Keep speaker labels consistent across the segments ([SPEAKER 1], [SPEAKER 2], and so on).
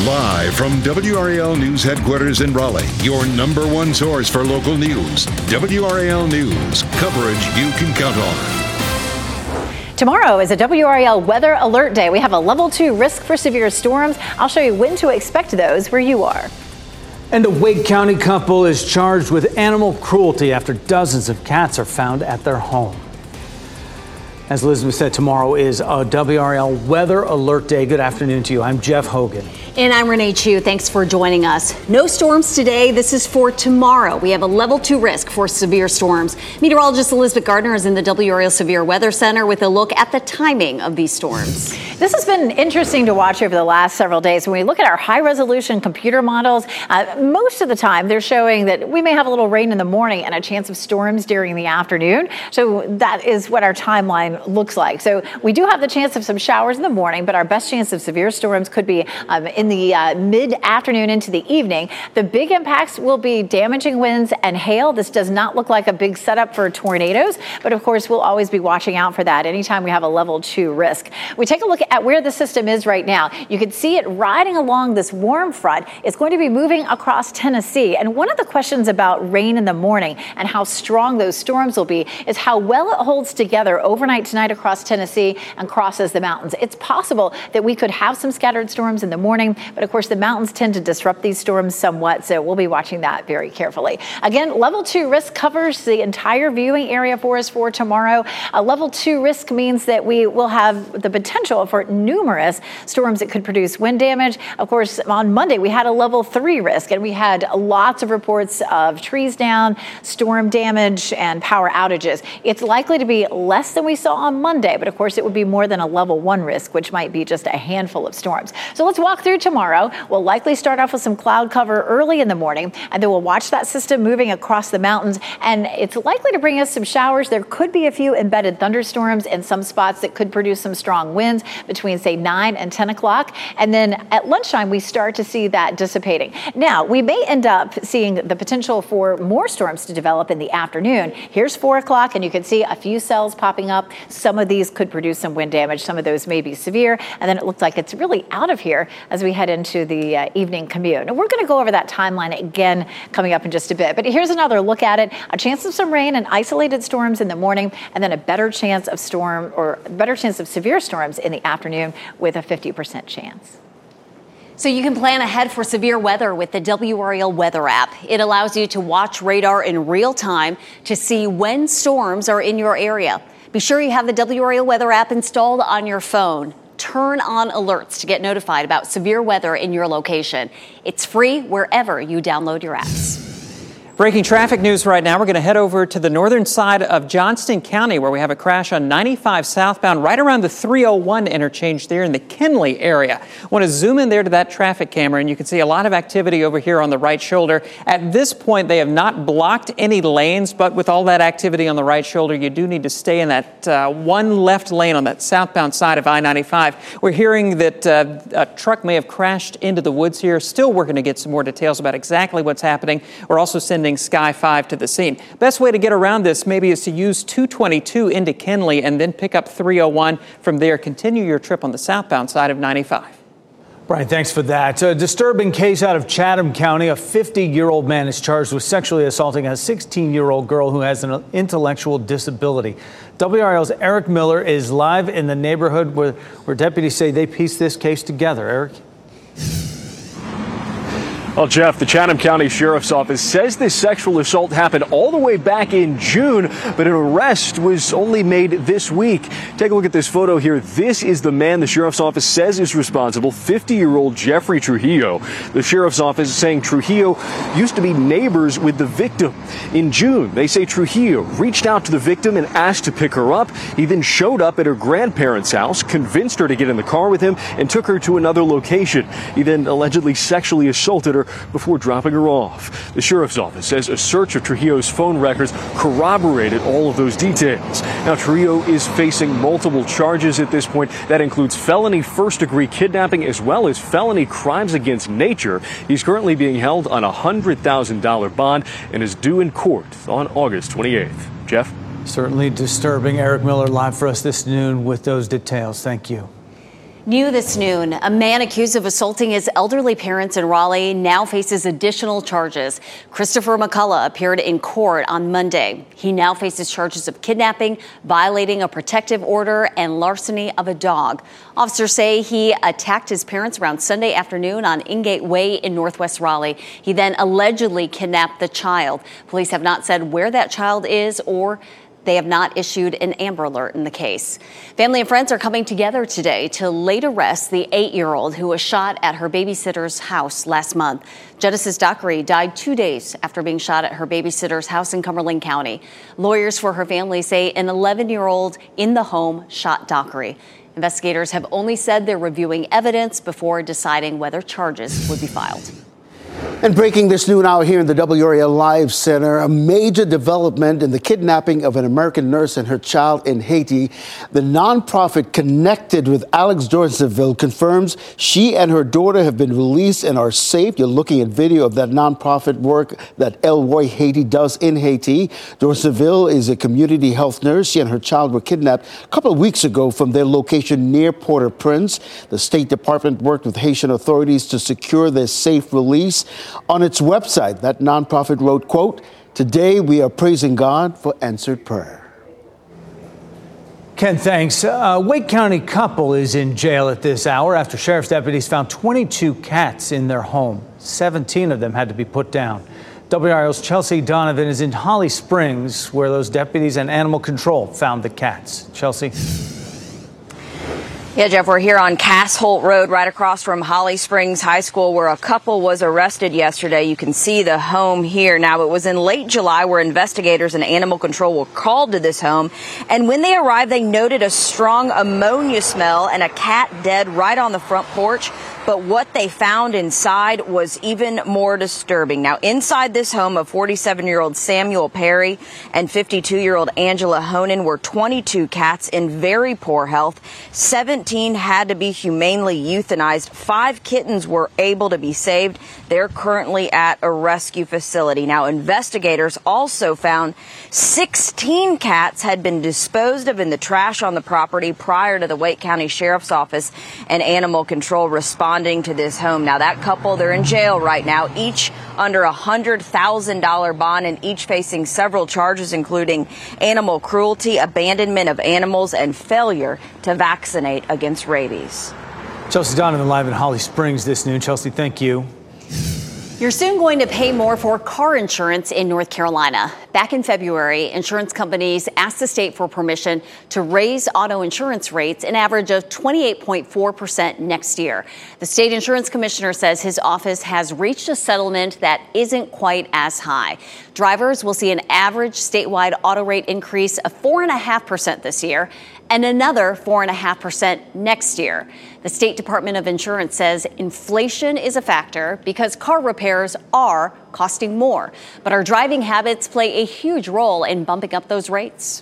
[SPEAKER 1] Live from WRAL News headquarters in Raleigh, your number one source for local news. WRAL News, coverage you can count on.
[SPEAKER 2] Tomorrow is a WRAL Weather Alert Day. We have a level 2 risk for severe storms. I'll show you when to expect those where you are.
[SPEAKER 3] And a Wake County couple is charged with animal cruelty after dozens of cats are found at their home. As Elizabeth said, tomorrow is a WRAL Weather Alert Day. Good afternoon to you. I'm Jeff Hogan.
[SPEAKER 4] And I'm Renee Chu. Thanks for joining us. No storms today. This is for tomorrow. We have a level 2 risk for severe storms. Meteorologist Elizabeth Gardner is in the WRAL Severe Weather Center with a look at the timing of these storms.
[SPEAKER 2] This has been interesting to watch over the last several days. When we look at our high-resolution computer models, most of the time they're showing that we may have a little rain in the morning and a chance of storms during the afternoon. So that is what our timeline looks like. So we do have the chance of some showers in the morning, but our best chance of severe storms could be in the mid-afternoon into the evening. The big impacts will be damaging winds and hail. This does not look like a big setup for tornadoes, but of course we'll always be watching out for that anytime we have a level 2 risk. We take a look at where the system is right now. You can see it riding along this warm front. It's going to be moving across Tennessee. And one of the questions about rain in the morning and how strong those storms will be is how well it holds together overnight tonight across Tennessee and crosses the mountains. It's possible that we could have some scattered storms in the morning, but of course the mountains tend to disrupt these storms somewhat, so we'll be watching that very carefully. Again, level 2 risk covers the entire viewing area for us for tomorrow. A level 2 risk means that we will have the potential for numerous storms that could produce wind damage. Of course, on Monday we had a level 3 risk, and we had lots of reports of trees down, storm damage, and power outages. It's likely to be less than we saw on Monday, but of course it would be more than a level 1 risk, which might be just a handful of storms. So let's walk through tomorrow. We'll likely start off with some cloud cover early in the morning, and then we'll watch that system moving across the mountains, and it's likely to bring us some showers. There could be a few embedded thunderstorms in some spots that could produce some strong winds between, say, 9 and 10 o'clock. And then at lunchtime, we start to see that dissipating. Now, we may end up seeing the potential for more storms to develop in the afternoon. Here's 4 o'clock, and you can see a few cells popping up. Some of these could produce some wind damage. Some of those may be severe. And then it looks like it's really out of here as we head into the evening commute. And we're going to go over that timeline again coming up in just a bit. But here's another look at it. A chance of some rain and isolated storms in the morning, and then a better chance of severe storms in the afternoon with a 50% chance.
[SPEAKER 4] So you can plan ahead for severe weather with the WRAL Weather app. It allows you to watch radar in real time to see when storms are in your area. Be sure you have the WRAL Weather app installed on your phone. Turn on alerts to get notified about severe weather in your location. It's free wherever you download your apps.
[SPEAKER 5] Breaking traffic news right now. We're going to head over to the northern side of Johnston County, where we have a crash on 95 southbound right around the 301 interchange there in the Kenly area. I want to zoom in there to that traffic camera, and you can see a lot of activity over here on the right shoulder. At this point, they have not blocked any lanes, but with all that activity on the right shoulder, you do need to stay in that one left lane on that southbound side of I-95. We're hearing that a truck may have crashed into the woods here. Still working to get some more details about exactly what's happening. We're also sending Sky 5 to the scene. Best way to get around this maybe is to use 222 into Kenly and then pick up 301 from there. Continue your trip on the southbound side of 95.
[SPEAKER 3] Brian, thanks for that. A disturbing case out of Chatham County. A 50-year-old man is charged with sexually assaulting a 16-year-old girl who has an intellectual disability. WRAL's Eric Miller is live in the neighborhood where deputies say they pieced this case together. Eric?
[SPEAKER 6] Well, Jeff, the Chatham County Sheriff's Office says this sexual assault happened all the way back in June, but an arrest was only made this week. Take a look at this photo here. This is the man the Sheriff's Office says is responsible, 50-year-old Jeffrey Trujillo. The Sheriff's Office is saying Trujillo used to be neighbors with the victim. In June, they say Trujillo reached out to the victim and asked to pick her up. He then showed up at her grandparents' house, convinced her to get in the car with him, and took her to another location. He then allegedly sexually assaulted her before dropping her off. The Sheriff's Office says a search of Trujillo's phone records corroborated all of those details. Now, Trujillo is facing multiple charges at this point. That includes felony first-degree kidnapping as well as felony crimes against nature. He's currently being held on a $100,000 bond and is due in court on August 28th. Jeff?
[SPEAKER 3] Certainly disturbing. Eric Miller live for us this noon with those details. Thank you.
[SPEAKER 4] New this noon, a man accused of assaulting his elderly parents in Raleigh now faces additional charges. Christopher McCullough appeared in court on Monday. He now faces charges of kidnapping, violating a protective order, and larceny of a dog. Officers say he attacked his parents around Sunday afternoon on Ingate Way in Northwest Raleigh. He then allegedly kidnapped the child. Police have not said where that child is, or they have not issued an Amber Alert in the case. Family and friends are coming together today to lay to rest the 8-year-old who was shot at her babysitter's house last month. Genesis Dockery died 2 days after being shot at her babysitter's house in Cumberland County. Lawyers for her family say an 11-year-old in the home shot Dockery. Investigators have only said they're reviewing evidence before deciding whether charges would be filed.
[SPEAKER 7] And breaking this noon hour here in the WRAL Live Center, a major development in the kidnapping of an American nurse and her child in Haiti. The nonprofit connected with Alex Dorsainville confirms she and her daughter have been released and are safe. You're looking at video of that nonprofit work that El Roi Haiti does in Haiti. Dorsainville is a community health nurse. She and her child were kidnapped a couple of weeks ago from their location near Port-au-Prince. The State Department worked with Haitian authorities to secure their safe release. On its website, that nonprofit wrote, quote, "Today we are praising God for answered prayer."
[SPEAKER 3] Ken, thanks. A Wake County couple is in jail at this hour after sheriff's deputies found 22 cats in their home. 17 of them had to be put down. WRAL's Chelsea Donovan is in Holly Springs, where those deputies and animal control found the cats. Chelsea.
[SPEAKER 8] Yeah, Jeff, we're here on Cass Holt Road, right across from Holly Springs High School, where a couple was arrested yesterday. You can see the home here. Now, it was in late July where investigators and animal control were called to this home. And when they arrived, they noted a strong ammonia smell and a cat dead right on the front porch. But what they found inside was even more disturbing. Now, inside this home of 47-year-old Samuel Perry and 52-year-old Angela Honan were 22 cats in very poor health. 17 had to be humanely euthanized. 5 kittens were able to be saved. They're currently at a rescue facility. Now, investigators also found 16 cats had been disposed of in the trash on the property prior to the Wake County Sheriff's Office and Animal Control responding to this home. Now, that couple, they're in jail right now, each under a $100,000 bond and each facing several charges, including animal cruelty, abandonment of animals, and failure to vaccinate against rabies.
[SPEAKER 3] Chelsea Donovan live in Holly Springs this noon. Chelsea, thank you.
[SPEAKER 4] You're soon going to pay more for car insurance in North Carolina. Back in February, insurance companies asked the state for permission to raise auto insurance rates an average of 28.4% next year. The state insurance commissioner says his office has reached a settlement that isn't quite as high. Drivers will see an average statewide auto rate increase of 4.5% this year and another 4.5% next year. The State Department of Insurance says inflation is a factor because car repairs are costing more. But our driving habits play a huge role in bumping up those rates.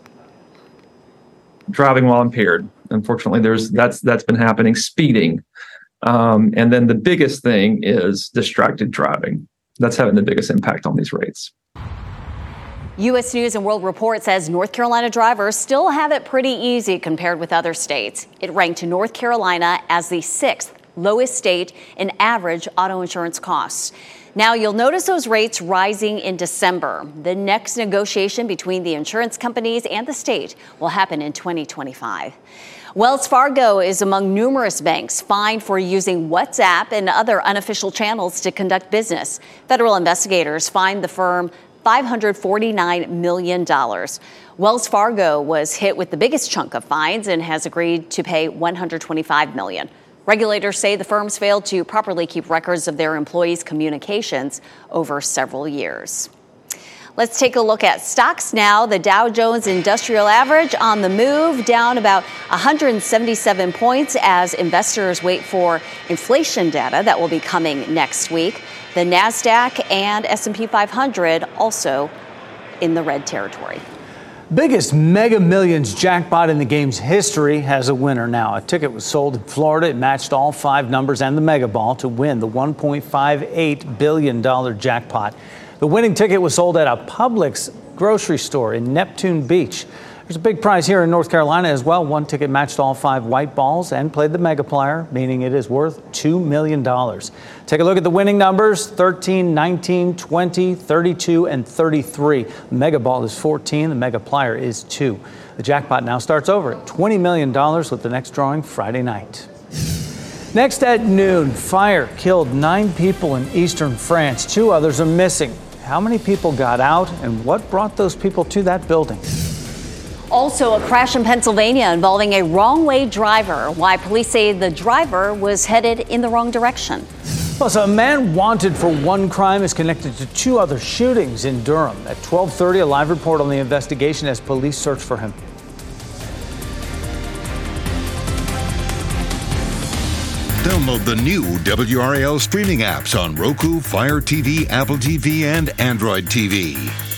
[SPEAKER 9] Driving while impaired. Unfortunately, that's been happening. Speeding. And then the biggest thing is distracted driving. That's having the biggest impact on these rates.
[SPEAKER 4] U.S. News and World Report says North Carolina drivers still have it pretty easy compared with other states. It ranked North Carolina as the 6th lowest state in average auto insurance costs. Now, you'll notice those rates rising in December. The next negotiation between the insurance companies and the state will happen in 2025. Wells Fargo is among numerous banks fined for using WhatsApp and other unofficial channels to conduct business. Federal investigators fined the firm $549 million. Wells Fargo was hit with the biggest chunk of fines and has agreed to pay $125 million. Regulators say the firms failed to properly keep records of their employees' communications over several years. Let's take a look at stocks now. The Dow Jones Industrial Average on the move, down about 177 points as investors wait for inflation data that will be coming next week. The NASDAQ and S&P 500 also in the red territory.
[SPEAKER 3] Biggest Mega Millions jackpot in the game's history has a winner now. A ticket was sold in Florida. It matched all 5 numbers and the Mega Ball to win the $1.58 billion jackpot. The winning ticket was sold at a Publix grocery store in Neptune Beach. There's There's a big prize here in North Carolina as well. One ticket matched all 5 white balls and played the Megaplier, meaning it is worth $2 million. Take a look at the winning numbers: 13, 19, 20, 32, and 33. The Mega Ball is 14. The Megaplier is 2. The jackpot now starts over at $20 million with the next drawing Friday night. Next at noon, fire killed 9 people in eastern France. 2 others are missing. How many people got out and what brought those people to that building?
[SPEAKER 4] Also, a crash in Pennsylvania involving a wrong-way driver. Why police say the driver was headed in the wrong direction.
[SPEAKER 3] Plus, a man wanted for one crime is connected to 2 other shootings in Durham. At 12:30, a live report on the investigation as police search for him.
[SPEAKER 1] Download the new WRAL streaming apps on Roku, Fire TV, Apple TV, and Android TV.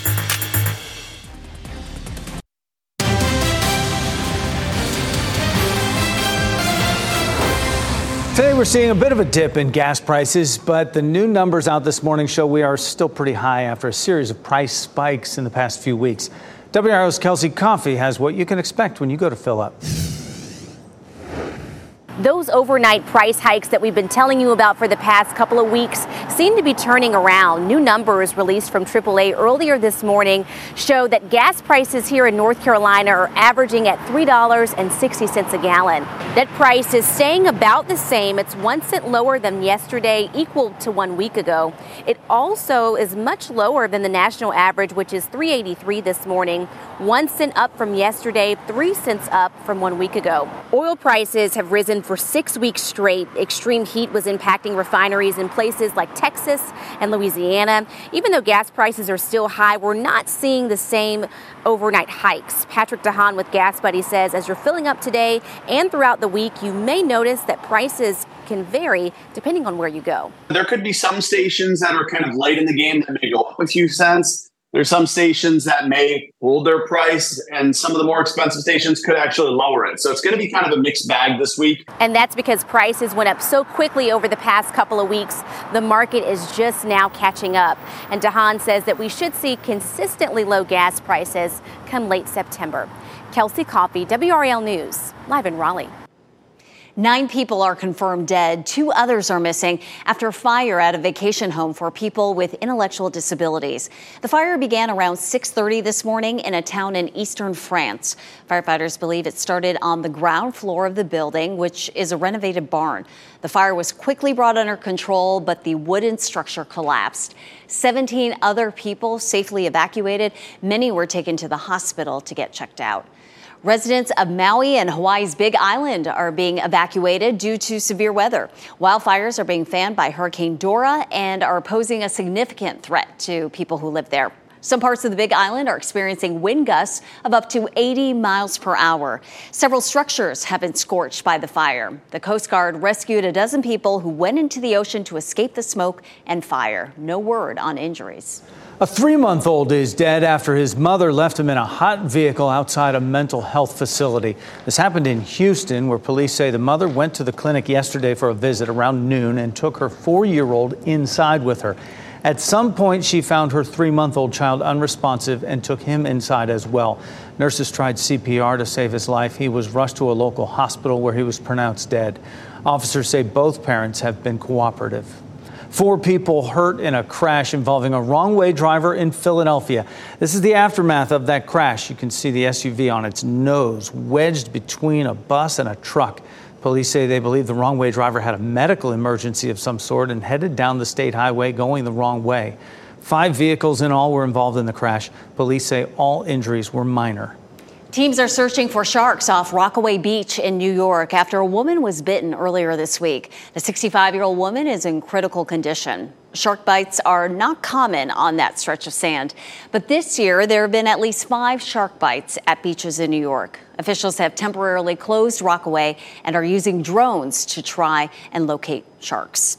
[SPEAKER 3] Today we're seeing a bit of a dip in gas prices, but the new numbers out this morning show we are still pretty high after a series of price spikes in the past few weeks. WRAL's Kelsey Coffey has what you can expect when you go to fill up.
[SPEAKER 10] Those overnight price hikes that we've been telling you about for the past couple of weeks seem to be turning around. New numbers released from AAA earlier this morning show that gas prices here in North Carolina are averaging at $3.60 a gallon. That price is staying about the same. It's 1 cent lower than yesterday, equal to 1 week ago. It also is much lower than the national average, which is $3.83 this morning. 1 cent up from yesterday, 3 cents up from 1 week ago. Oil prices have risen for 6 weeks straight. Extreme heat was impacting refineries in places like Texas and Louisiana. Even though gas prices are still high, we're not seeing the same overnight hikes. Patrick DeHaan with Gas Buddy says as you're filling up today and throughout the week, you may notice that prices can vary depending on where you go.
[SPEAKER 11] There could be some stations that are kind of late in the game that may go up a few cents. There's some stations that may hold their price, and some of the more expensive stations could actually lower it. So it's going to be kind of a mixed bag this week.
[SPEAKER 10] And that's because prices went up so quickly over the past couple of weeks. The market is just now catching up. And DeHaan says that we should see consistently low gas prices come late September. Kelsey Coffey, WRAL News, live in Raleigh.
[SPEAKER 4] 9 people are confirmed dead. 2 others are missing after a fire at a vacation home for people with intellectual disabilities. The fire began around 6:30 this morning in a town in eastern France. Firefighters believe it started on the ground floor of the building, which is a renovated barn. The fire was quickly brought under control, but the wooden structure collapsed. 17 other people safely evacuated. Many were taken to the hospital to get checked out. Residents of Maui and Hawaii's Big Island are being evacuated due to severe weather. Wildfires are being fanned by Hurricane Dora and are posing a significant threat to people who live there. Some parts of the Big Island are experiencing wind gusts of up to 80 miles per hour. Several structures have been scorched by the fire. The Coast Guard rescued a dozen people who went into the ocean to escape the smoke and fire. No word on injuries.
[SPEAKER 3] A 3-month-old is dead after his mother left him in a hot vehicle outside a mental health facility. This happened in Houston, where police say the mother went to the clinic yesterday for a visit around noon and took her 4-year-old inside with her. At some point, she found her 3-month-old child unresponsive and took him inside as well. Nurses tried CPR to save his life. He was rushed to a local hospital where he was pronounced dead. Officers say both parents have been cooperative. 4 people hurt in a crash involving a wrong-way driver in Philadelphia. This is the aftermath of that crash. You can see the SUV on its nose, wedged between a bus and a truck. Police say they believe the wrong-way driver had a medical emergency of some sort and headed down the state highway going the wrong way. 5 vehicles in all were involved in the crash. Police say all injuries were minor.
[SPEAKER 4] Teams are searching for sharks off Rockaway Beach in New York after a woman was bitten earlier this week. The 65-year-old woman is in critical condition. Shark bites are not common on that stretch of sand, but this year there have been at least 5 shark bites at beaches in New York. Officials have temporarily closed Rockaway and are using drones to try and locate sharks.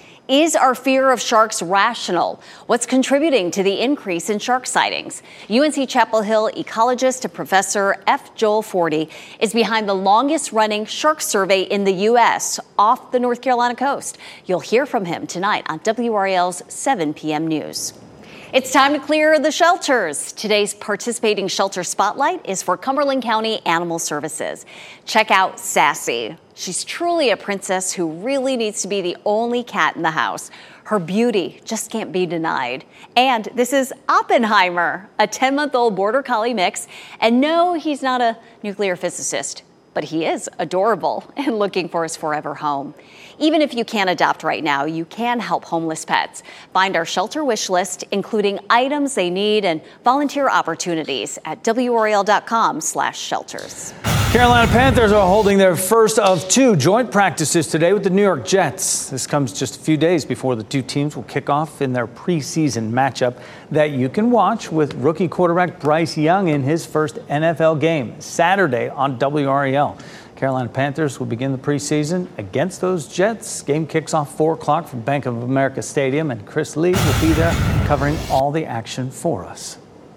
[SPEAKER 4] Is our fear of sharks rational? What's contributing to the increase in shark sightings? UNC Chapel Hill ecologist and Professor F. Joel Forty is behind the longest-running shark survey in the U.S. off the North Carolina coast. You'll hear from him tonight on WRAL's 7 p.m. news. It's time to clear the shelters. Today's participating shelter spotlight is for Cumberland County Animal Services. Check out Sassy. She's truly a princess who really needs to be the only cat in the house. Her beauty just can't be denied. And this is Oppenheimer, a 10-month-old border collie mix. And no, he's not a nuclear physicist, but he is adorable and looking for his forever home. Even if you can't adopt right now, you can help homeless pets. Find our shelter wish list, including items they need and volunteer opportunities at WRAL.com/shelters.
[SPEAKER 3] Carolina Panthers are holding their first of two joint practices today with the New York Jets. This comes just a few days before the two teams will kick off in their preseason matchup that you can watch with rookie quarterback Bryce Young in his first NFL game Saturday on WRAL. Carolina Panthers will begin the preseason against those Jets. Game kicks off 4 o'clock from Bank of America Stadium, and Chris Lee will be there covering all the action for us.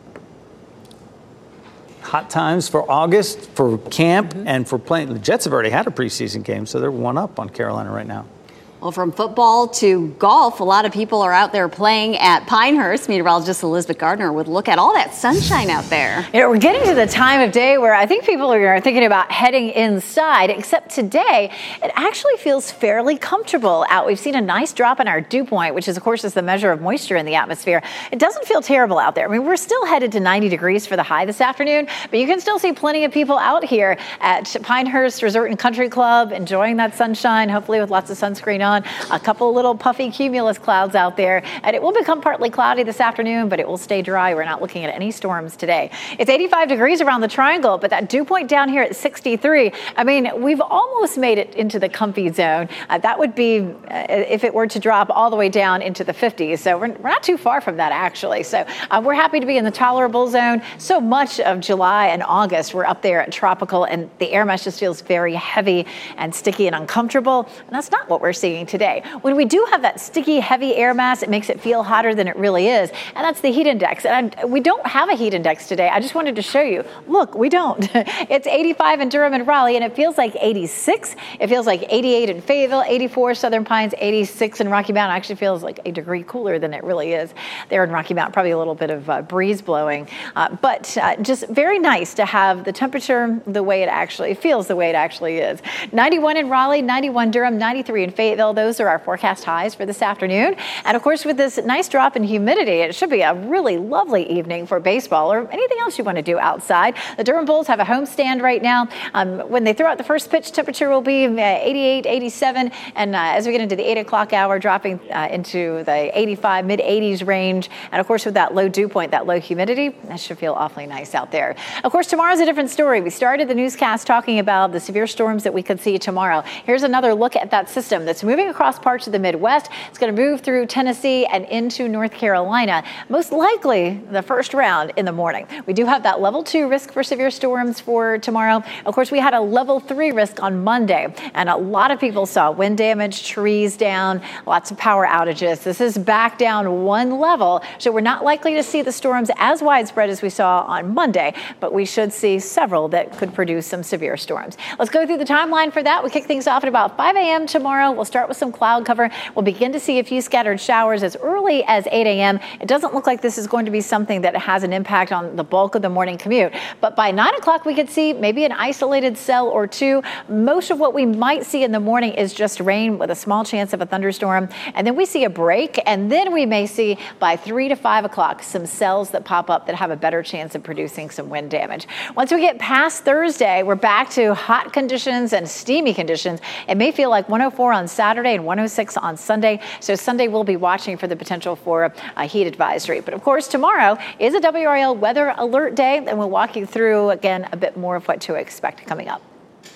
[SPEAKER 3] Hot times for August, for camp, and for playing. The Jets have already had a preseason game, so they're one up on Carolina right now.
[SPEAKER 4] Well, from football to golf, a lot of people are out there playing at Pinehurst. Meteorologist Elizabeth Gardner would look at all that sunshine out there.
[SPEAKER 2] You know, we're getting to the time of day where I think people are thinking about heading inside, except today it actually feels fairly comfortable out. We've seen a nice drop in our dew point, which is, of course, is the measure of moisture in the atmosphere. It doesn't feel terrible out there. I mean, we're still headed to 90 degrees for the high this afternoon, but you can still see plenty of people out here at Pinehurst Resort and Country Club enjoying that sunshine, hopefully with lots of sunscreen on. A couple little puffy cumulus clouds out there, and it will become partly cloudy this afternoon, but it will stay dry. We're not looking at any storms today. It's 85 degrees around the triangle, but that dew point down here at 63. I mean, we've almost made it into the comfy zone. That would be if it were to drop all the way down into the 50s. So we're not too far from that, actually. So we're happy to be in the tolerable zone. So much of July and August, we're up there at tropical, and the air mass just feels very heavy and sticky and uncomfortable. And that's not what we're seeing today. When we do have that sticky, heavy air mass, it makes it feel hotter than it really is. And that's the heat index. And we don't have a heat index today. I just wanted to show you. Look, we don't. It's 85 in Durham and Raleigh, and it feels like 86. It feels like 88 in Fayetteville, 84 Southern Pines, 86 in Rocky Mount. It actually feels like a degree cooler than it really is there in Rocky Mount. Probably a little bit of breeze blowing. But just very nice to have the temperature the way it actually feels, the way it actually is. 91 in Raleigh, 91 Durham, 93 in Fayetteville. Those are our forecast highs for this afternoon. And of course, with this nice drop in humidity, it should be a really lovely evening for baseball or anything else you want to do outside. The Durham Bulls have a homestand right now. When they throw out the first pitch, temperature will be 88, 87. And as we get into the 8 o'clock hour, dropping into the 85, mid 80s range. And of course, with that low dew point, that low humidity, that should feel awfully nice out there. Of course, tomorrow's a different story. We started the newscast talking about the severe storms that we could see tomorrow. Here's another look at that system that's moving across parts of the Midwest. It's going to move through Tennessee and into North Carolina, most likely the first round in the morning. We do have that level 2 risk for severe storms for tomorrow. Of course, we had a level 3 risk on Monday, and a lot of people saw wind damage, trees down, lots of power outages. This is back down 1 level, so we're not likely to see the storms as widespread as we saw on Monday, but we should see several that could produce some severe storms. Let's go through the timeline for that. We kick things off at about 5 a.m. tomorrow. We'll start with some cloud cover. We'll begin to see a few scattered showers as early as 8 a.m. It doesn't look like this is going to be something that has an impact on the bulk of the morning commute. But by 9 o'clock, we could see maybe an isolated cell or two. Most of what we might see in the morning is just rain with a small chance of a thunderstorm. And then we see a break. And then we may see by 3 to 5 o'clock some cells that pop up that have a better chance of producing some wind damage. Once we get past Thursday, we're back to hot conditions and steamy conditions. It may feel like 104 on Saturday and 106 on Sunday. So Sunday we'll be watching for the potential for a heat advisory. But of course, tomorrow is a WRAL weather alert day, and we'll walk you through again a bit more of what to expect coming up.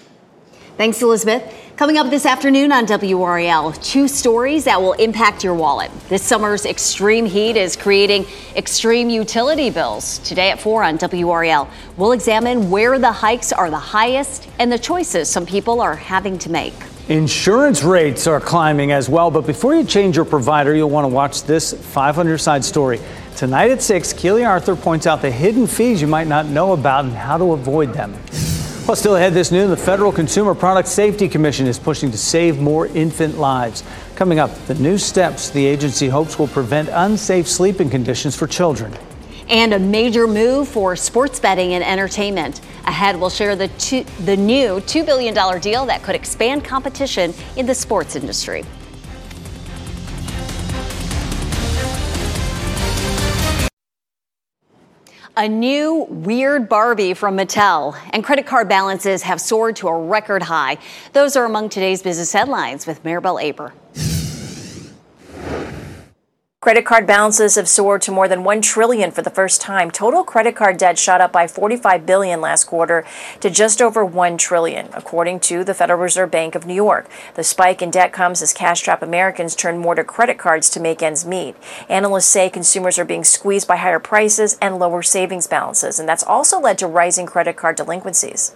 [SPEAKER 4] Thanks, Elizabeth. Coming up this afternoon on WRAL, 2 stories that will impact your wallet. This summer's extreme heat is creating extreme utility bills. Today at 4 on WRAL, we'll examine where the hikes are the highest and the choices some people are having to make.
[SPEAKER 3] Insurance rates are climbing as well, but before you change your provider, you'll want to watch this 500-side story. Tonight at 6, Keely Arthur points out the hidden fees you might not know about and how to avoid them. Well, still ahead this noon, the Federal Consumer Product Safety Commission is pushing to save more infant lives. Coming up, the new steps the agency hopes will prevent unsafe sleeping conditions for children.
[SPEAKER 4] And a major move for sports betting and entertainment. Ahead, we'll share the new $2 billion deal that could expand competition in the sports industry. A new weird Barbie from Mattel, and credit card balances have soared to a record high. Those are among today's business headlines with Maribel Aber.
[SPEAKER 12] Credit card balances have soared to more than $1 trillion for the first time. Total credit card debt shot up by $45 billion last quarter to just over $1 trillion, according to the Federal Reserve Bank of New York. The spike in debt comes as cash-strapped Americans turn more to credit cards to make ends meet. Analysts say consumers are being squeezed by higher prices and lower savings balances, and that's also led to rising credit card delinquencies.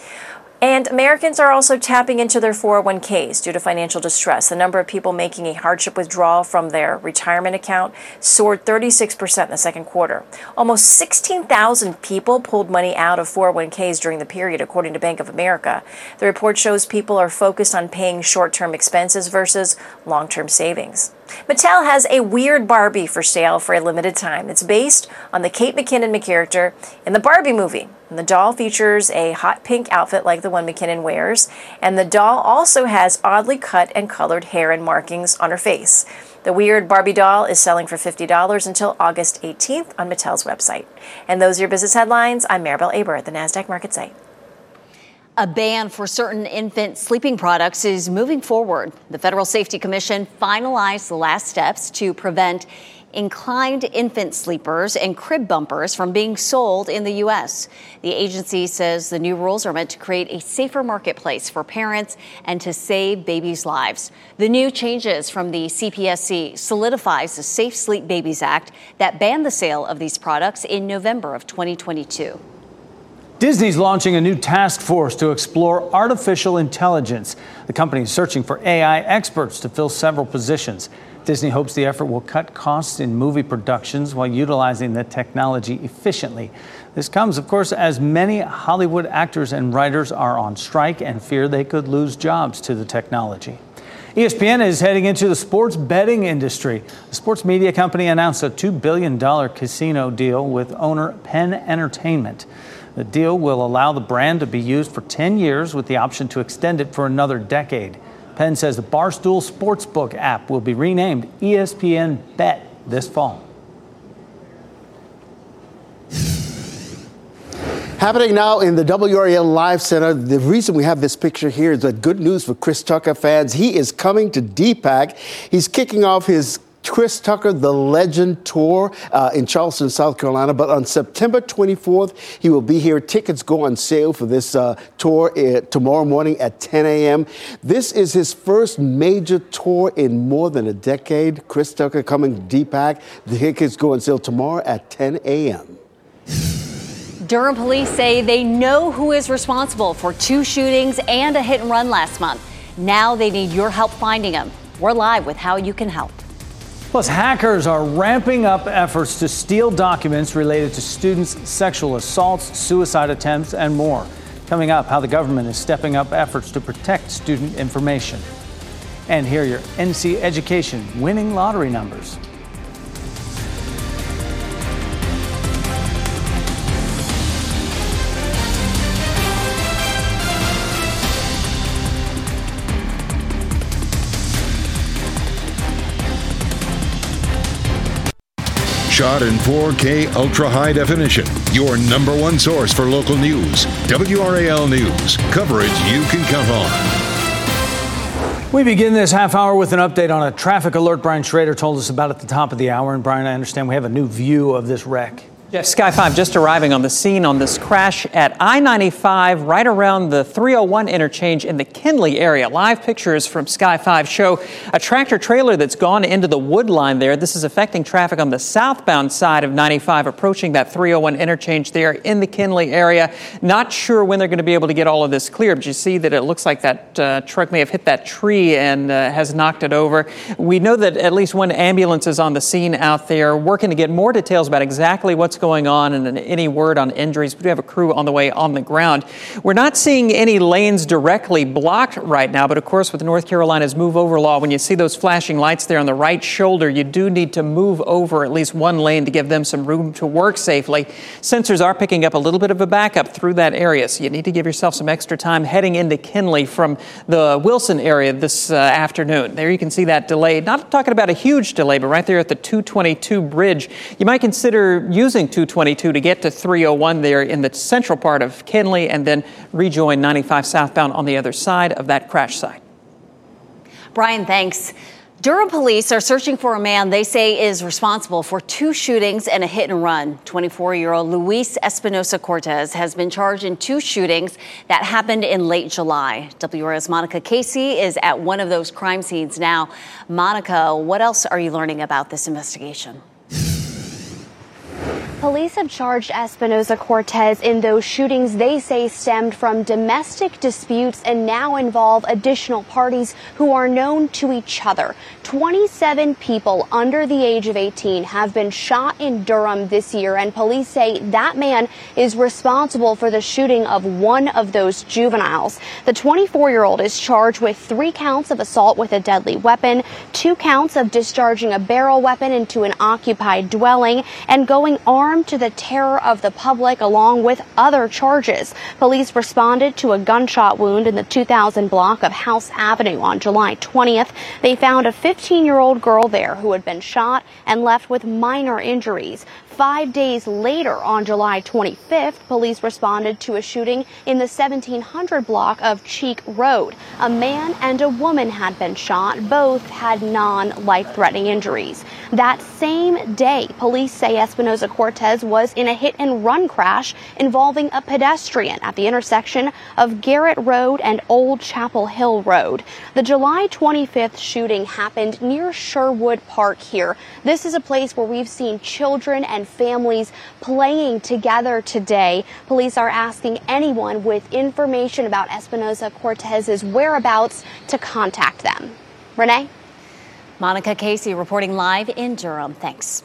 [SPEAKER 12] And Americans are also tapping into their 401ks due to financial distress. The number of people making a hardship withdrawal from their retirement account soared 36% in the second quarter. Almost 16,000 people pulled money out of 401ks during the period, according to Bank of America. The report shows people are focused on paying short-term expenses versus long-term savings. Mattel has a weird Barbie for sale for a limited time. It's based on the Kate McKinnon character in the Barbie movie. And the doll features a hot pink outfit like the one McKinnon wears, and the doll also has oddly cut and colored hair and markings on her face. The weird Barbie doll is selling for $50 until August 18th on Mattel's website. And those are your business headlines. I'm Maribel Aber at the NASDAQ Market Site.
[SPEAKER 4] A ban for certain infant sleeping products is moving forward. The Federal Safety Commission finalized the last steps to prevent inclined infant sleepers and crib bumpers from being sold in the U.S. The agency says the new rules are meant to create a safer marketplace for parents and to save babies' lives. The new changes from the CPSC solidifies the Safe Sleep Babies Act that banned the sale of these products in November of 2022.
[SPEAKER 3] Disney's launching a new task force to explore artificial intelligence. The company is searching for AI experts to fill several positions. Disney hopes the effort will cut costs in movie productions while utilizing the technology efficiently. This comes, of course, as many Hollywood actors and writers are on strike and fear they could lose jobs to the technology. ESPN is heading into the sports betting industry. The sports media company announced a $2 billion casino deal with owner Penn Entertainment. The deal will allow the brand to be used for 10 years with the option to extend it for another decade. Penn says the Barstool Sportsbook app will be renamed ESPN Bet this fall.
[SPEAKER 7] Happening now in the WRAL Live Center. The reason we have this picture here is that good news for Chris Tucker fans. He is coming to DPAC. He's kicking off his Chris Tucker, The Legend Tour in Charleston, South Carolina. But on September 24th, he will be here. Tickets go on sale for this tour tomorrow morning at 10 a.m. This is his first major tour in more than a decade. Chris Tucker coming to DPAC. The tickets go on sale tomorrow at 10 a.m.
[SPEAKER 4] Durham police say they know who is responsible for 2 shootings and a hit and run last month. Now they need your help finding them. We're live with how you can help.
[SPEAKER 3] Plus, hackers are ramping up efforts to steal documents related to students' sexual assaults, suicide attempts, and more. Coming up, how the government is stepping up efforts to protect student information. And here are your NC Education winning lottery numbers.
[SPEAKER 1] Shot in 4K ultra high definition. Your number one source for local news. WRAL News. Coverage you can count on.
[SPEAKER 3] We begin this half hour with an update on a traffic alert Brian Schrader told us about at the top of the hour. And Brian, I understand we have a new view of this wreck.
[SPEAKER 5] Jeff, Sky 5 just arriving on the scene on this crash at I-95 right around the 301 interchange in the Kinley area. Live pictures from Sky 5 show a tractor trailer that's gone into the wood line there. This is affecting traffic on the southbound side of 95 approaching that 301 interchange there in the Kinley area. Not sure when they're going to be able to get all of this clear, but you see that it looks like that truck may have hit that tree and has knocked it over. We know that at least one ambulance is on the scene out there working to get more details about exactly what's going going on and any word on injuries. We do have a crew on the way on the ground. We're not seeing any lanes directly blocked right now, but of course with North Carolina's move over law, when you see those flashing lights there on the right shoulder, you do need to move over at least one lane to give them some room to work safely. Sensors are picking up a little bit of a backup through that area, so you need to give yourself some extra time heading into Kinley from the Wilson area this afternoon. There you can see that delay. Not talking about a huge delay, but right there at the 222 bridge. You might consider using 222 to get to 301 there in the central part of Kinley and then rejoin 95 southbound on the other side of that crash site.
[SPEAKER 4] Brian, thanks. Durham police are searching for a man they say is responsible for 2 shootings and a hit and run. 24-year-old Luis Espinosa Cortez has been charged in 2 shootings that happened in late July. WRAL's Monica Casey is at one of those crime scenes now. Monica, what else are you learning about this investigation?
[SPEAKER 13] Police have charged Espinosa Cortez in those shootings they say stemmed from domestic disputes and now involve additional parties who are known to each other. 27 people under the age of 18 have been shot in Durham this year, and police say that man is responsible for the shooting of one of those juveniles. The 24-year-old is charged with 3 counts of assault with a deadly weapon, 2 counts of discharging a barrel weapon into an occupied dwelling, and going armed to the terror of the public, along with other charges. Police responded to a gunshot wound in the 2000 block of House Avenue on July 20th. They found a 15-year-old girl there who had been shot and left with minor injuries. 5 days later, on July 25th, police responded to a shooting in the 1700 block of Cheek Road. A man and a woman had been shot. Both had non-life-threatening injuries. That same day, police say Espinosa Cortez was in a hit-and-run crash involving a pedestrian at the intersection of Garrett Road and Old Chapel Hill Road. The July 25th shooting happened near Sherwood Park here. This is a place where we've seen children and families playing together today. Police are asking anyone with information about Espinosa Cortez's whereabouts to contact them. Renee?
[SPEAKER 4] Monica Casey reporting live in Durham. Thanks.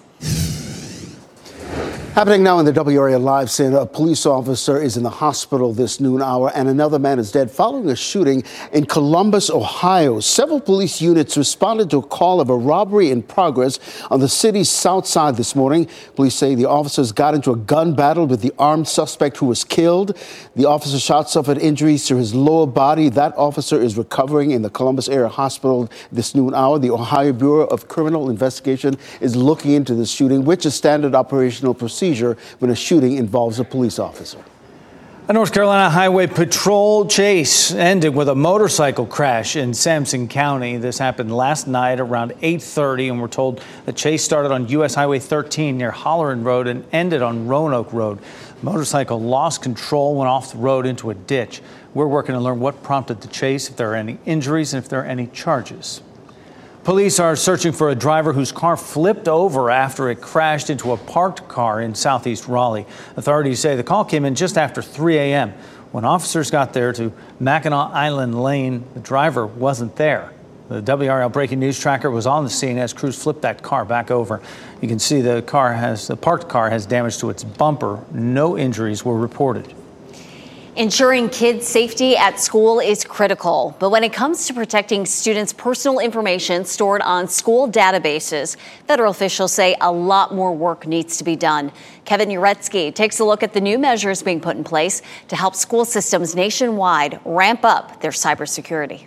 [SPEAKER 7] Happening now in the WRAL Live Center, a police officer is in the hospital this noon hour, and another man is dead following a shooting in Columbus, Ohio. Several police units responded to a call of a robbery in progress on the city's south side this morning. Police say the officers got into a gun battle with the armed suspect who was killed. The officer shot suffered injuries to his lower body. That officer is recovering in the Columbus area hospital this noon hour. The Ohio Bureau of Criminal Investigation is looking into the shooting, which is standard operational procedure when a shooting involves a police officer.
[SPEAKER 3] A North Carolina Highway Patrol chase ended with a motorcycle crash in Sampson County. This happened last night around 8:30, and we're told the chase started on U.S. Highway 13 near Holleran Road and ended on Roanoke Road. The motorcycle lost control, went off the road into a ditch. We're working to learn what prompted the chase, if there are any injuries, and if there are any charges. Police are searching for a driver whose car flipped over after it crashed into a parked car in southeast Raleigh. Authorities say the call came in just after 3 a.m. When officers got there to Mackinac Island Lane, the driver wasn't there. The WRAL Breaking News Tracker was on the scene as crews flipped that car back over. You can see the parked car has damage to its bumper. No injuries were reported.
[SPEAKER 4] Ensuring kids' safety at school is critical, but when it comes to protecting students' personal information stored on school databases, federal officials say a lot more work needs to be done. Kevin Uretsky takes a look at the new measures being put in place to help school systems nationwide ramp up their cybersecurity.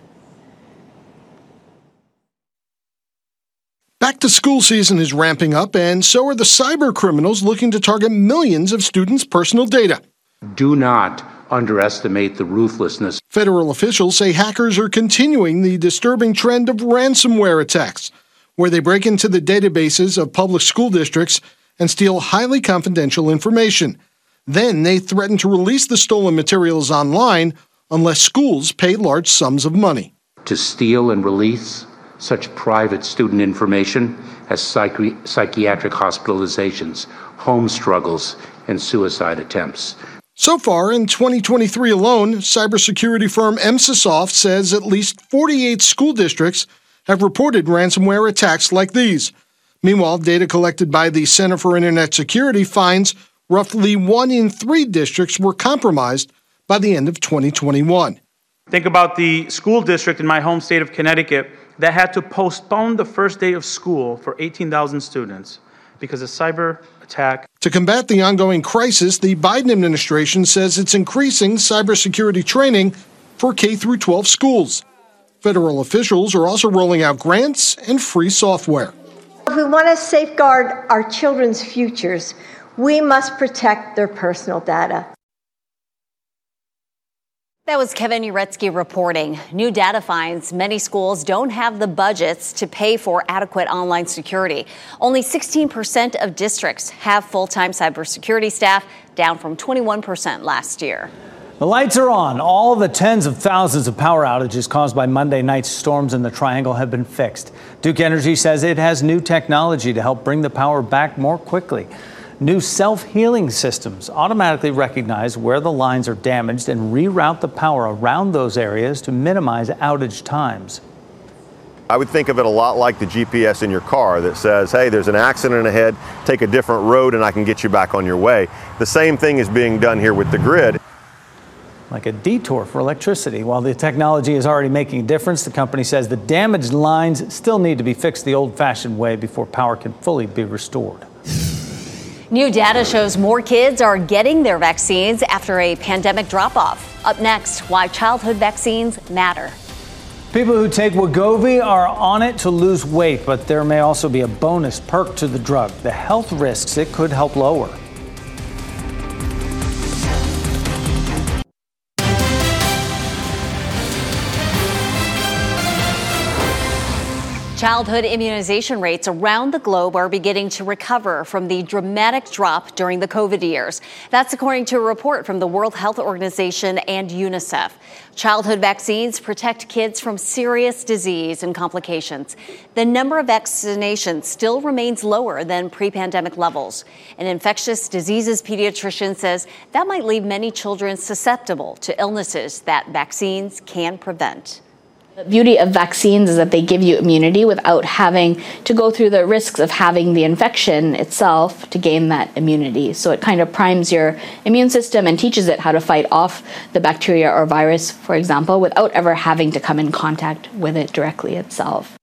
[SPEAKER 14] Back to school season is ramping up, and so are the cyber criminals looking to target millions of students' personal data.
[SPEAKER 15] Do not underestimate the ruthlessness.
[SPEAKER 14] Federal officials say hackers are continuing the disturbing trend of ransomware attacks, where they break into the databases of public school districts and steal highly confidential information. Then they threaten to release the stolen materials online unless schools pay large sums of money.
[SPEAKER 15] To steal and release such private student information as psychiatric hospitalizations, home struggles, and suicide attempts.
[SPEAKER 14] So far, in 2023 alone, cybersecurity firm Emsisoft says at least 48 school districts have reported ransomware attacks like these. Meanwhile, data collected by the Center for Internet Security finds roughly 1 in 3 districts were compromised by the end of 2021.
[SPEAKER 16] Think about the school district in my home state of Connecticut that had to postpone the first day of school for 18,000 students because of cyber attack.
[SPEAKER 14] To combat the ongoing crisis, the Biden administration says it's increasing cybersecurity training for K-12 schools. Federal officials are also rolling out grants and free software.
[SPEAKER 17] If we want to safeguard our children's futures, we must protect their personal data.
[SPEAKER 4] That was Kevin Uretsky reporting. New data finds many schools don't have the budgets to pay for adequate online security. Only 16% of districts have full-time cybersecurity staff, down from 21% last year.
[SPEAKER 3] The lights are on. All the tens of thousands of power outages caused by Monday night's storms in the Triangle have been fixed. Duke Energy says it has new technology to help bring the power back more quickly. New self-healing systems automatically recognize where the lines are damaged and reroute the power around those areas to minimize outage times.
[SPEAKER 18] I would think of it a lot like the GPS in your car that says, hey, there's an accident ahead, take a different road and I can get you back on your way. The same thing is being done here with the grid.
[SPEAKER 3] Like a detour for electricity. While the technology is already making a difference, the company says the damaged lines still need to be fixed the old-fashioned way before power can fully be restored.
[SPEAKER 4] New data shows more kids are getting their vaccines after a pandemic drop-off. Up next, why childhood vaccines matter.
[SPEAKER 3] People who take Wegovy are on it to lose weight, but there may also be a bonus perk to the drug, the health risks it could help lower.
[SPEAKER 4] Childhood immunization rates around the globe are beginning to recover from the dramatic drop during the COVID years. That's according to a report from the World Health Organization and UNICEF. Childhood vaccines protect kids from serious disease and complications. The number of vaccinations still remains lower than pre-pandemic levels. An infectious diseases pediatrician says that might leave many children susceptible to illnesses that vaccines can prevent.
[SPEAKER 19] The beauty of vaccines is that they give you immunity without having to go through the risks of having the infection itself to gain that immunity. So it kind of primes your immune system and teaches it how to fight off the bacteria or virus, for example, without ever having to come in contact with it directly itself.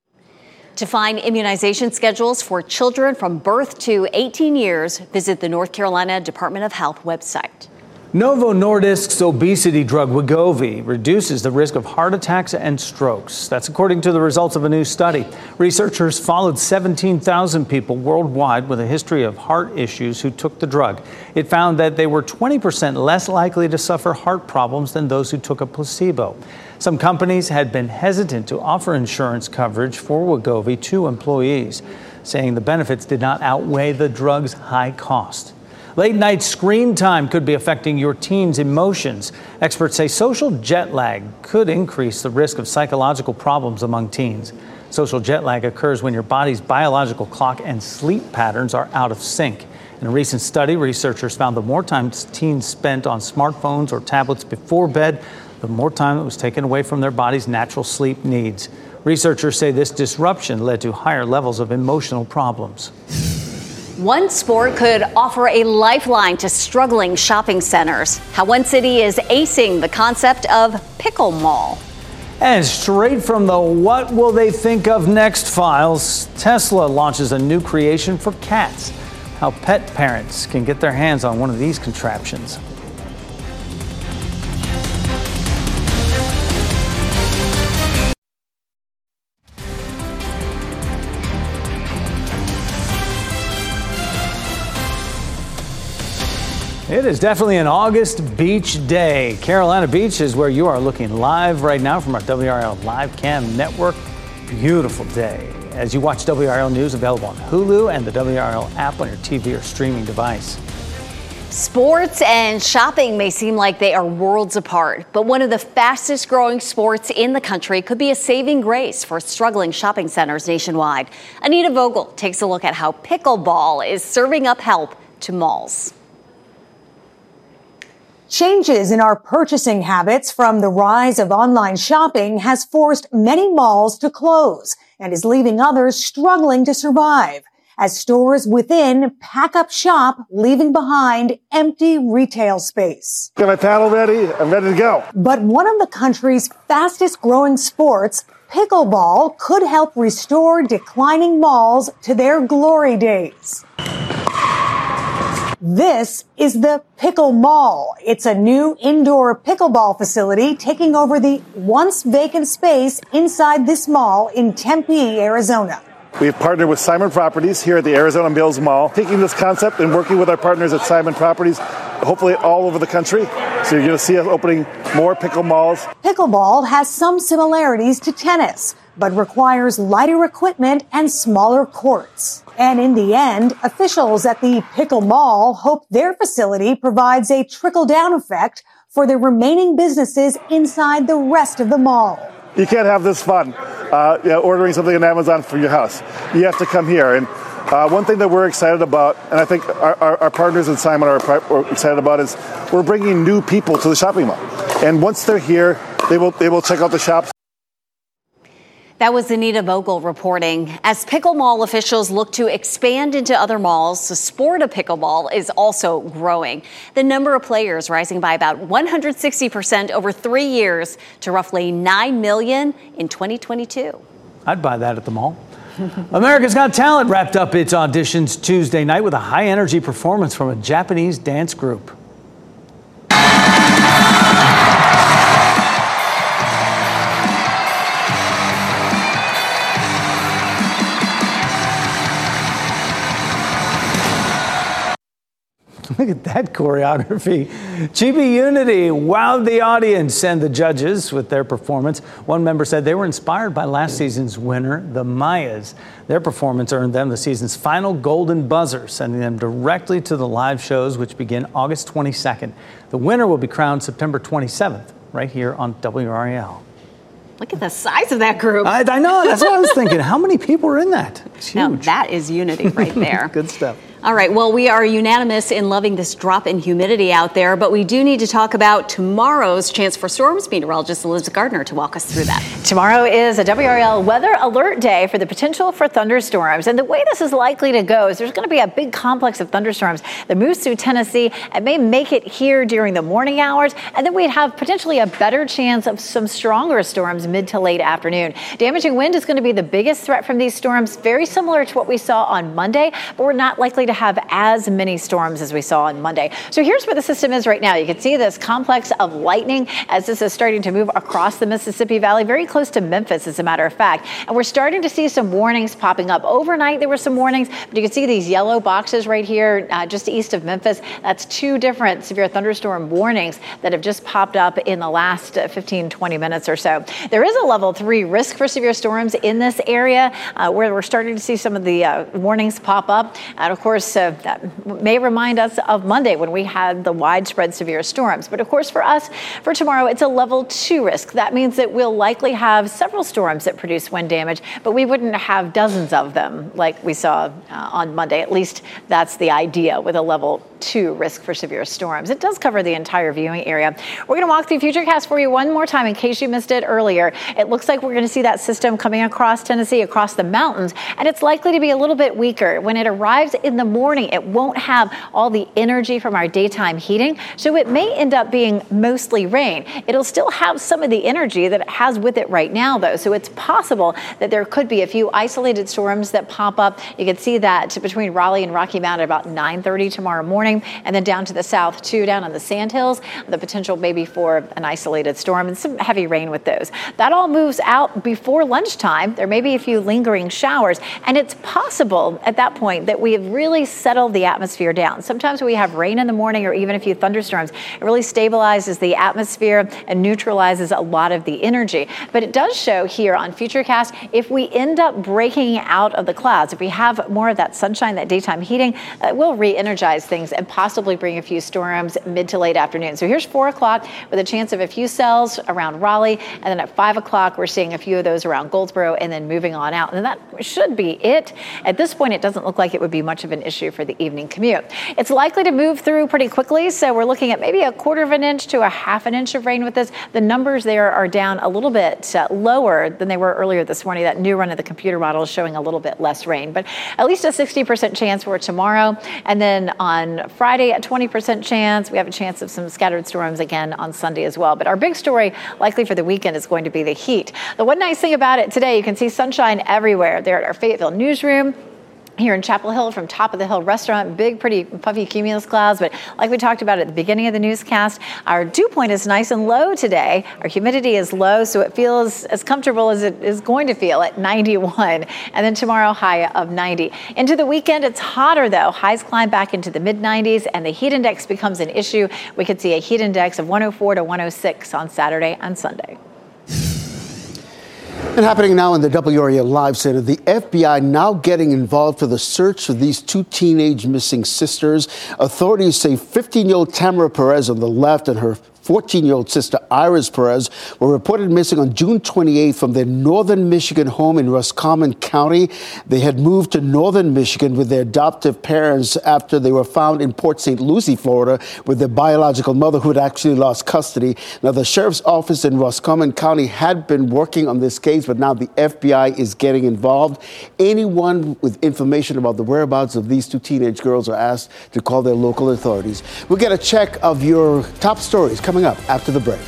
[SPEAKER 4] To find immunization schedules for children from birth to 18 years, visit the North Carolina Department of Health website.
[SPEAKER 3] Novo Nordisk's obesity drug Wegovy reduces the risk of heart attacks and strokes. That's according to the results of a new study. Researchers followed 17,000 people worldwide with a history of heart issues who took the drug. It found that they were 20% less likely to suffer heart problems than those who took a placebo. Some companies had been hesitant to offer insurance coverage for Wegovy to employees, saying the benefits did not outweigh the drug's high cost. Late night screen time could be affecting your teen's emotions. Experts say social jet lag could increase the risk of psychological problems among teens. Social jet lag occurs when your body's biological clock and sleep patterns are out of sync. In a recent study, researchers found the more time teens spent on smartphones or tablets before bed, the more time it was taken away from their body's natural sleep needs. Researchers say this disruption led to higher levels of emotional problems.
[SPEAKER 4] One sport could offer a lifeline to struggling shopping centers. How one city is acing the concept of pickle mall.
[SPEAKER 3] And straight from the What Will They Think of Next files, Tesla launches a new creation for cats. How pet parents can get their hands on one of these contraptions. It is definitely an August beach day. Carolina Beach is where you are looking live right now from our WRAL Live Cam network. Beautiful day. As you watch WRAL News, available on Hulu and the WRAL app on your TV or streaming device.
[SPEAKER 4] Sports and shopping may seem like they are worlds apart, but one of the fastest growing sports in the country could be a saving grace for struggling shopping centers nationwide. Anita Vogel takes a look at how pickleball is serving up help to malls.
[SPEAKER 20] Changes in our purchasing habits from the rise of online shopping has forced many malls to close. and is leaving others struggling to survive as stores within pack up shop, leaving behind empty retail space.
[SPEAKER 21] Got my paddle ready. I'm ready to go.
[SPEAKER 20] But one of the country's fastest growing sports, pickleball, could help restore declining malls to their glory days. This is the Pickle Mall. It's a new indoor pickleball facility taking over the once vacant space inside this mall in Tempe, Arizona.
[SPEAKER 21] We've partnered with Simon Properties here at the Arizona Mills Mall, taking this concept and working with our partners at Simon Properties, hopefully all over the country. So you're going to see us opening more pickle malls.
[SPEAKER 20] Pickleball has some similarities to tennis, but requires lighter equipment and smaller courts. And in the end, officials at the Pickle Mall hope their facility provides a trickle-down effect for the remaining businesses inside the rest of the mall.
[SPEAKER 21] You can't have this fun, ordering something on Amazon for your house. You have to come here. And one thing that we're excited about, and I think our partners in Simon are excited about, is we're bringing new people to the shopping mall. And once they're here, they will check out the shops.
[SPEAKER 4] That was Anita Vogel reporting. As Pickle Mall officials look to expand into other malls, the sport of pickleball is also growing. The number of players rising by about 160% over 3 years to roughly 9 million in 2022.
[SPEAKER 3] I'd buy that at the mall. America's Got Talent wrapped up its auditions Tuesday night with a high-energy performance from a Japanese dance group. Look at that choreography. Chibi Unity wowed the audience and the judges with their performance. One member said they were inspired by last season's winner, the Mayas. Their performance earned them the season's final golden buzzer, sending them directly to the live shows, which begin August 22nd. The winner will be crowned September 27th, right here on WRAL.
[SPEAKER 4] Look at the size of that group.
[SPEAKER 3] I know. That's what I was thinking. How many people are in that? It's huge.
[SPEAKER 4] Now, that is unity right there.
[SPEAKER 3] Good stuff.
[SPEAKER 4] All right, well, we are unanimous in loving this drop in humidity out there, but we do need to talk about tomorrow's chance for storms. Meteorologist Elizabeth Gardner to walk us through that.
[SPEAKER 2] Tomorrow is a WRAL weather alert day for the potential for thunderstorms. And the way this is likely to go is there's going to be a big complex of thunderstorms that moves through Tennessee and may make it here during the morning hours. And then we'd have potentially a better chance of some stronger storms mid to late afternoon. Damaging wind is going to be the biggest threat from these storms, very similar to what we saw on Monday, but we're not likely to have as many storms as we saw on Monday. So here's where the system is right now. You can see this complex of lightning as this is starting to move across the Mississippi Valley, very close to Memphis, as a matter of fact. And we're starting to see some warnings popping up. Overnight, there were some warnings, but you can see these yellow boxes right here just east of Memphis. That's 2 different severe thunderstorm warnings that have just popped up in the last 15, 20 minutes or so. There is a level 3 risk for severe storms in this area where we're starting to see some of the warnings pop up. And of course, that may remind us of Monday when we had the widespread severe storms. But of course, for us, for tomorrow, it's a level 2 risk. That means that we'll likely have several storms that produce wind damage, but we wouldn't have dozens of them like we saw on Monday. At least that's the idea with a level 2 risk for severe storms. It does cover the entire viewing area. We're going to walk through Futurecast for you one more time in case you missed it earlier. It looks like we're going to see that system coming across Tennessee, across the mountains, and it's likely to be a little bit weaker. When it arrives in the morning, it won't have all the energy from our daytime heating, so it may end up being mostly rain. It'll still have some of the energy that it has with it right now, though, so it's possible that there could be a few isolated storms that pop up. You can see that between Raleigh and Rocky Mount at about 9:30 tomorrow morning, and then down to the south, too, down on the Sandhills, the potential maybe for an isolated storm and some heavy rain with those. That all moves out before lunchtime. There may be a few lingering showers, and it's possible at that point that we have really settled the atmosphere down. Sometimes we have rain in the morning or even a few thunderstorms. It really stabilizes the atmosphere and neutralizes a lot of the energy. But it does show here on Futurecast, if we end up breaking out of the clouds, if we have more of that sunshine, that daytime heating, it will re-energize things and possibly bring a few storms mid to late afternoon. So here's 4 o'clock with a chance of a few cells around Raleigh. And then at 5 o'clock, we're seeing a few of those around Goldsboro and then moving on out. And that should be it. At this point, it doesn't look like it would be much of an issue for the evening commute. It's likely to move through pretty quickly, so we're looking at maybe a 1/4 of an inch to a 1/2 an inch of rain with this. The numbers there are down a little bit lower than they were earlier this morning. That new run of the computer model is showing a little bit less rain, but at least a 60% chance for tomorrow. And then on Friday, a 20% chance. We have a chance of some scattered storms again on Sunday as well. But our big story likely for the weekend is going to be the heat. The one nice thing about it today, you can see sunshine everywhere. There at our Fayetteville newsroom. Here in Chapel Hill from Top of the Hill restaurant, big, pretty puffy cumulus clouds. But like we talked about at the beginning of the newscast, our dew point is nice and low today. Our humidity is low, so it feels as comfortable as it is going to feel at 91. And then tomorrow, high of 90. Into the weekend, it's hotter, though. Highs climb back into the mid-90s, and the heat index becomes an issue. We could see a heat index of 104 to 106 on Saturday and Sunday.
[SPEAKER 7] And happening now in the WRAL Live Center, the FBI now getting involved for the search for these two teenage missing sisters. Authorities say 15-year-old Tamara Perez on the left and her 14-year-old sister Iris Perez were reported missing on June 28th from their northern Michigan home in Roscommon County. They had moved to northern Michigan with their adoptive parents after they were found in Port St. Lucie, Florida, with their biological mother who had actually lost custody. Now, the sheriff's office in Roscommon County had been working on this case, but now the FBI is getting involved. Anyone with information about the whereabouts of these two teenage girls are asked to call their local authorities. We'll get a check of your top stories coming up after the break.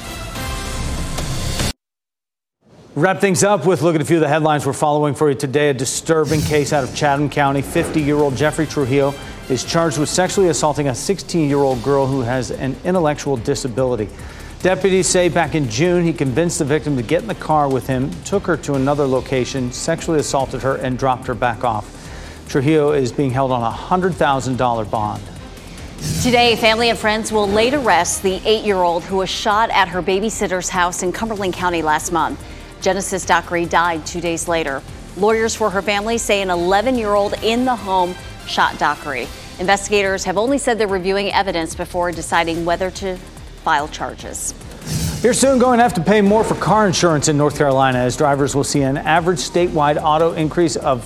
[SPEAKER 3] Wrap things up with a look at a few of the headlines we're following for you today. A disturbing case out of Chatham County. 50-year-old Jeffrey Trujillo is charged with sexually assaulting a 16-year-old girl who has an intellectual disability. Deputies say back in June, he convinced the victim to get in the car with him, took her to another location, sexually assaulted her, and dropped her back off. Trujillo is being held on a $100,000 bond.
[SPEAKER 4] Today, family and friends will lay to rest the 8-year-old who was shot at her babysitter's house in Cumberland County last month. Genesis Dockery died 2 days later. Lawyers for her family say an 11-year-old in the home shot Dockery. Investigators have only said they're reviewing evidence before deciding whether to file charges.
[SPEAKER 3] You're soon going to have to pay more for car insurance in North Carolina as drivers will see an average statewide auto increase of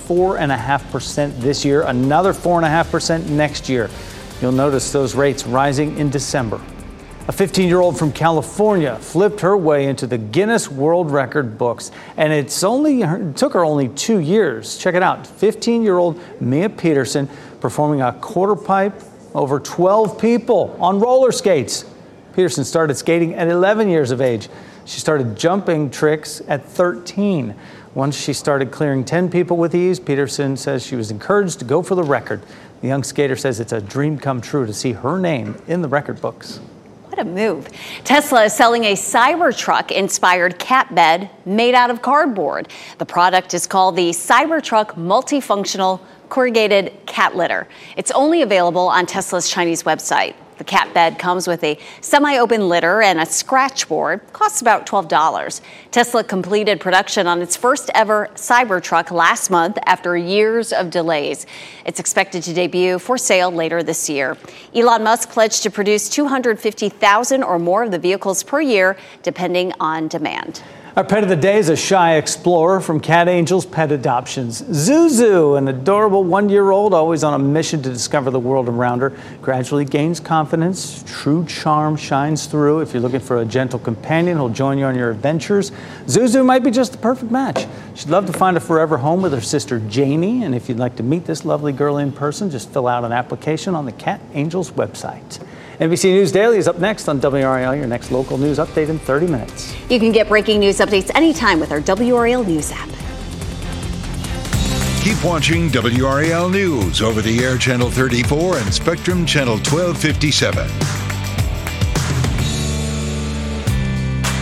[SPEAKER 3] 4.5% this year, another 4.5% next year. You'll notice those rates rising in December. A 15-year-old from California flipped her way into the Guinness World Record books, and it took her only 2 years. Check it out. 15-year-old Mia Peterson performing a quarter pipe over 12 people on roller skates. Peterson started skating at 11 years of age. She started jumping tricks at 13. Once she started clearing 10 people with ease, Peterson says she was encouraged to go for the record. The young skater says it's a dream come true to see her name in the record books.
[SPEAKER 4] What a move. Tesla is selling a Cybertruck-inspired cat bed made out of cardboard. The product is called the Cybertruck Multifunctional Corrugated Cat Litter. It's only available on Tesla's Chinese website. The cat bed comes with a semi-open litter and a scratch board. Costs about $12. Tesla completed production on its first ever Cybertruck last month after years of delays. It's expected to debut for sale later this year. Elon Musk pledged to produce 250,000 or more of the vehicles per year, depending on demand.
[SPEAKER 3] Our pet of the day is a shy explorer from Cat Angels Pet Adoptions. Zuzu, an adorable 1-year-old, always on a mission to discover the world around her, gradually gains confidence. True charm shines through. If you're looking for a gentle companion who'll join you on your adventures, Zuzu might be just the perfect match. She'd love to find a forever home with her sister Jamie. And if you'd like to meet this lovely girl in person, just fill out an application on the Cat Angels website. NBC News Daily is up next on WRAL, your next local news update in 30 minutes.
[SPEAKER 4] You can get breaking news updates anytime with our WRAL News app.
[SPEAKER 1] Keep watching WRAL News over the air Channel 34 and Spectrum Channel 1257.